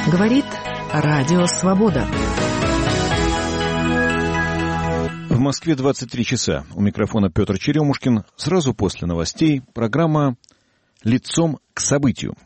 Говорит Радио Свобода. В Москве 23 часа. У микрофона Петр Черемушкин. Сразу после новостей программа «Лицом к событию».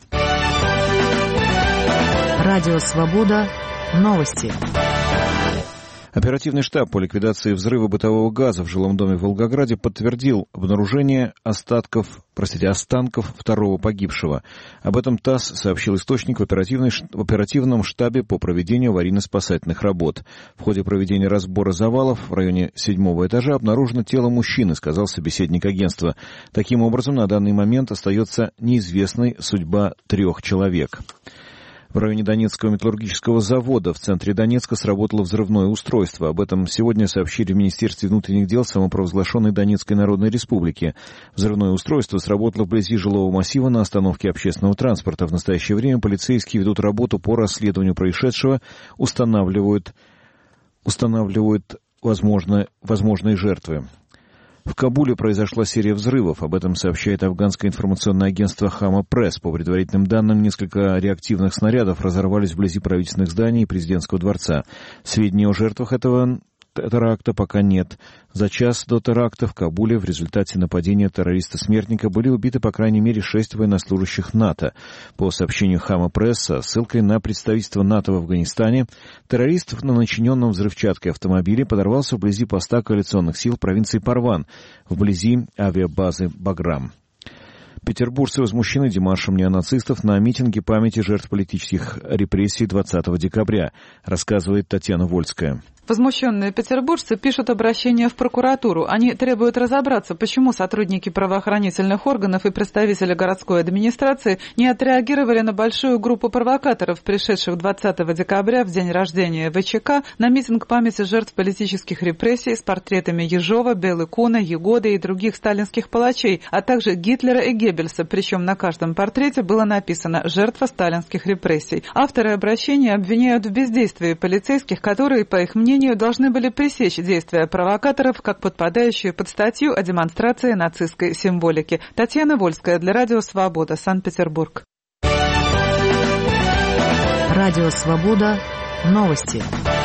Радио Свобода. Новости. Оперативный штаб по ликвидации взрыва бытового газа в жилом доме в Волгограде подтвердил обнаружение останков второго погибшего. Об этом ТАСС сообщил источник в оперативном штабе по проведению аварийно-спасательных работ. В ходе проведения разбора завалов в районе 7-го этажа обнаружено тело мужчины, сказал собеседник агентства. Таким образом, на данный момент остается неизвестной судьба 3 человек. В районе Донецкого металлургического завода в центре Донецка сработало взрывное устройство. Об этом сегодня сообщили в Министерстве внутренних дел самопровозглашенной Донецкой Народной Республики. Взрывное устройство сработало вблизи жилого массива на остановке общественного транспорта. В настоящее время полицейские ведут работу по расследованию происшедшего, устанавливают возможные жертвы. В Кабуле произошла серия взрывов. Об этом сообщает афганское информационное агентство «Хама Пресс». По предварительным данным, несколько реактивных снарядов разорвались вблизи правительственных зданий и президентского дворца. Сведений о жертвах этого теракта пока нет. За час до теракта в Кабуле в результате нападения террориста-смертника были убиты по крайней мере 6 военнослужащих НАТО. По сообщению Хама Пресс со ссылкой на представительство НАТО в Афганистане, террорист на начиненном взрывчаткой автомобиле подорвался вблизи поста коалиционных сил провинции Парван, вблизи авиабазы Баграм. Петербуржцы возмущены демаршем неонацистов на митинге памяти жертв политических репрессий 20 декабря, рассказывает Татьяна Вольская. Возмущенные петербуржцы пишут обращение в прокуратуру. Они требуют разобраться, почему сотрудники правоохранительных органов и представители городской администрации не отреагировали на большую группу провокаторов, пришедших 20 декабря в день рождения ВЧК на митинг памяти жертв политических репрессий с портретами Ежова, Белы-Куна, Егоды и других сталинских палачей, а также Гитлера и Геббельса, причем на каждом портрете было написано «Жертва сталинских репрессий». Авторы обращения обвиняют в бездействии полицейских, которые, по их мнению, должны были пресечь действия провокаторов, как подпадающие под статью о демонстрации нацистской символики. Татьяна Вольская для Радио Свобода, Санкт-Петербург. Радио Свобода. Новости.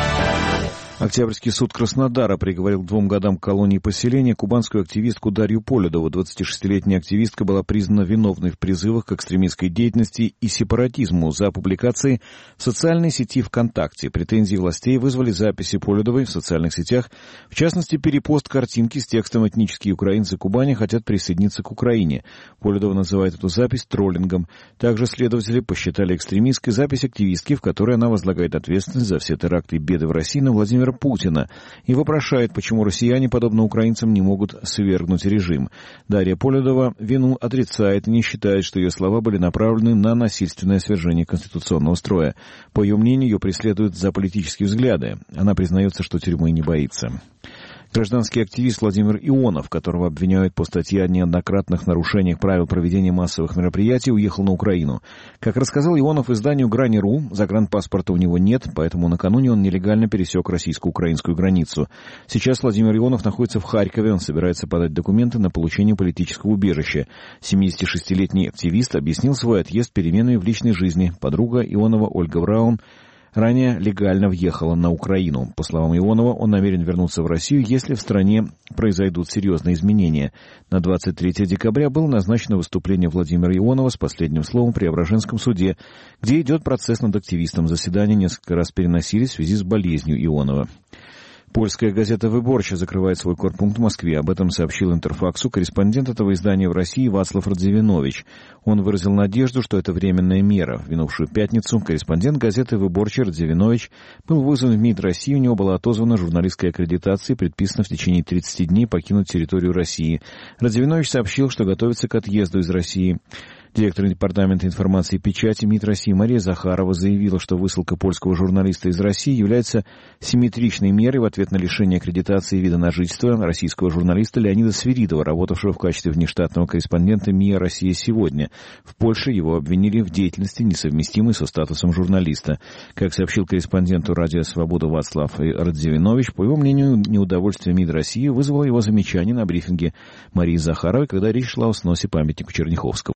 Октябрьский суд Краснодара приговорил к 2 годам колонии поселения кубанскую активистку Дарью Полюдову. 26-летняя активистка была признана виновной в призывах к экстремистской деятельности и сепаратизму за публикации в социальной сети ВКонтакте. Претензии властей вызвали записи Полюдовой в социальных сетях, в частности, перепост картинки с текстом «Этнические украинцы Кубани хотят присоединиться к Украине». Полюдова называет эту запись троллингом. Также следователи посчитали экстремистской запись активистки, в которой она возлагает ответственность за все теракты и беды в России на Владимира Путина и вопрошает, почему россияне, подобно украинцам, не могут свергнуть режим. Дарья Полюдова вину отрицает и не считает, что ее слова были направлены на насильственное свержение конституционного строя. По ее мнению, ее преследуют за политические взгляды. Она признается, что тюрьмы не боится. Гражданский активист Владимир Ионов, которого обвиняют по статье о неоднократных нарушениях правил проведения массовых мероприятий, уехал на Украину. Как рассказал Ионов изданию «Грани.ру», загранпаспорта у него нет, поэтому накануне он нелегально пересек российско-украинскую границу. Сейчас Владимир Ионов находится в Харькове, он собирается подать документы на получение политического убежища. 76-летний активист объяснил свой отъезд переменой в личной жизни. Подруга Ионова Ольга Браун ранее легально въехала на Украину. По словам Ионова, он намерен вернуться в Россию, если в стране произойдут серьезные изменения. На 23 декабря было назначено выступление Владимира Ионова с последним словом в Преображенском суде, где идет процесс над активистом. Заседания несколько раз переносились в связи с болезнью Ионова. Польская газета «Выборча» закрывает свой корпункт в Москве. Об этом сообщил Интерфаксу корреспондент этого издания в России Вацлав Радзивинович. Он выразил надежду, что это временная мера. В минувшую пятницу корреспондент газеты «Выборча» Радзивинович был вызван в МИД России. У него была отозвана журналистская аккредитация и предписано в течение 30 дней покинуть территорию России. Радзивинович сообщил, что готовится к отъезду из России. Директор Департамента информации и печати МИД России Мария Захарова заявила, что высылка польского журналиста из России является симметричной мерой в ответ на лишение аккредитации вида на жительство российского журналиста Леонида Свиридова, работавшего в качестве внештатного корреспондента МИА «Россия сегодня». В Польше его обвинили в деятельности, несовместимой со статусом журналиста. Как сообщил корреспонденту «Радио Свобода» Вацлав Радзивинович, по его мнению, неудовольствие МИД России вызвало его замечание на брифинге Марии Захаровой, когда речь шла о сносе памятника Черняховского.